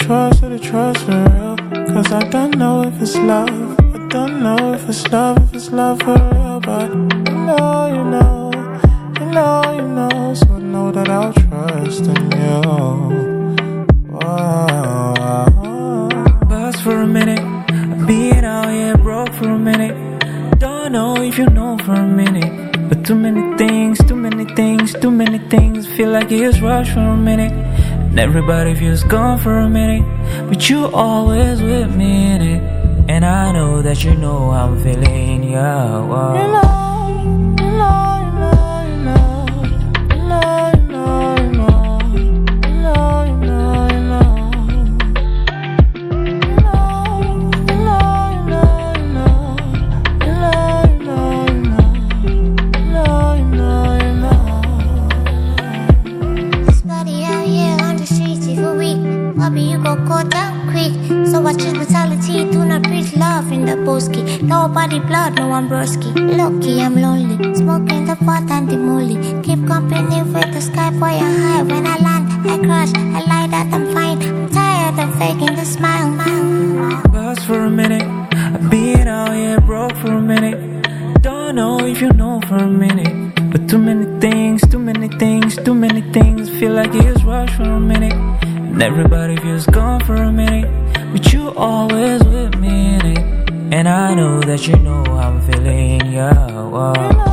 trust for real? Cause I don't know if it's love. I don't know if it's love for real. But you know, so I know that I'll trust in you. Pause for a minute, being out here broke for a minute. Don't know if you know for a minute. But too many things, feel like it's rushed for a minute. And everybody feels gone for a minute, but you always with me in it. And I know that you know how I'm feeling, yeah. You go down quick. So watch his brutality, do not preach love in the boski. Nobody blood, no one broski. Lucky, I'm lonely, smoking the pot and the molly. Keep company with the sky, boy, I high. When I land, I crash, I lie that I'm fine. I'm tired of faking the smile. Pause for a minute, I've been out here broke for a minute. Don't know if you know for a minute. But too many things, feel like it's rushed for a minute. And everybody feels gone for a minute, but you always with me in it. And I know that you know how I'm feeling, yeah.